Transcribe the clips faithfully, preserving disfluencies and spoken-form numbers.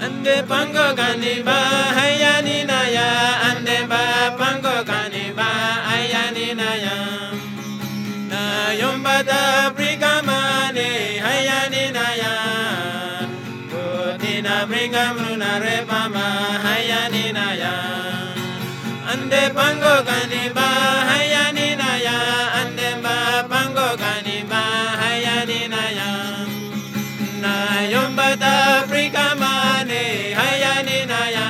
ande pango kaniba hayani naya ande ba pango kaniba hayani naya na yomba da brigamane hayani naya kodina brigamruna repama hayani naya ande pango kaniba hayani naya ande ba pango kaniba hayani naya na yomba da brigamane hayani naya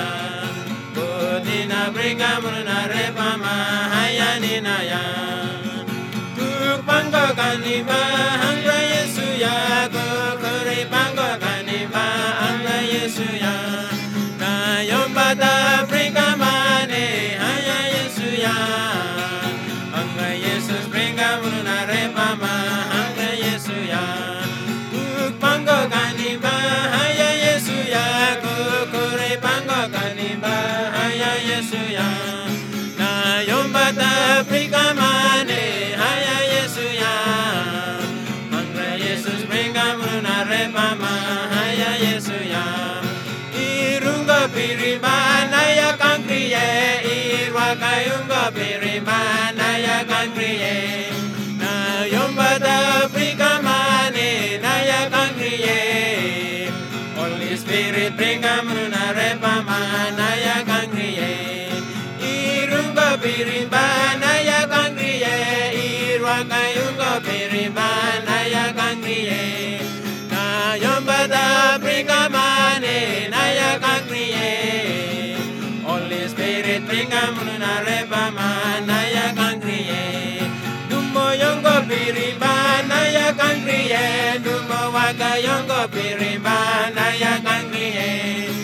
kodina brigamruna repama hayani naya kuk pango kaniba hanga yesu ya kukuri pango kaniba hanga yesu ya na yomba da brigamane haya yesu ya hanga yesu brigamruna repama hanga yesu ya pango kaniba haya yesu ya kukure pango kaniba haya yesu ya na yomba ta brigamane haya yesu ya hanga yesu brigamruna repama haya yesu ya irungo piribana ya kankriye irwa kayungo piribana ya kankriye na yomba ta brigamane na ya kankriye Holy Spirit brigamruna repama na ya kankriye irungo piribana ya kankriye irwa kayungo piribana ya kankriye na yomba ta brigamane na ya kankriye Holy Spirit brigamruna repama na ya kankriye dumo yongo piribana ya kankriye dumo waka yongo piribana ya kankriye